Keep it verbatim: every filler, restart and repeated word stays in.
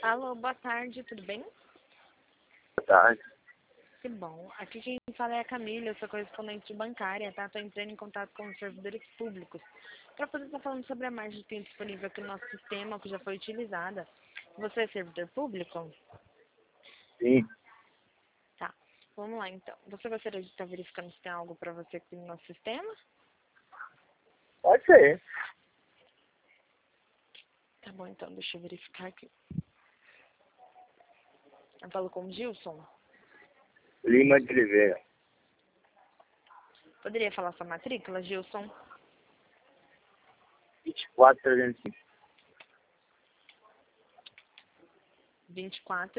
Alô, boa tarde, tudo bem? Boa tarde. Que bom. Aqui quem fala é a Camila, eu sou correspondente bancária, tá? Estou entrando em contato com os servidores públicos para poder estar falando sobre a margem que tem disponível aqui no nosso sistema, que já foi utilizada. Você é servidor público? Sim, Tá. Vamos lá, então. Você gostaria de estar verificando se tem algo para você aqui no nosso sistema? pode ser. Tá bom, então, deixa eu verificar aqui. Eu falo com o Gilson. Lima de Oliveira. Poderia falar sua matrícula, Gilson? vinte e quatro, trezentos e cinco. vinte e quatro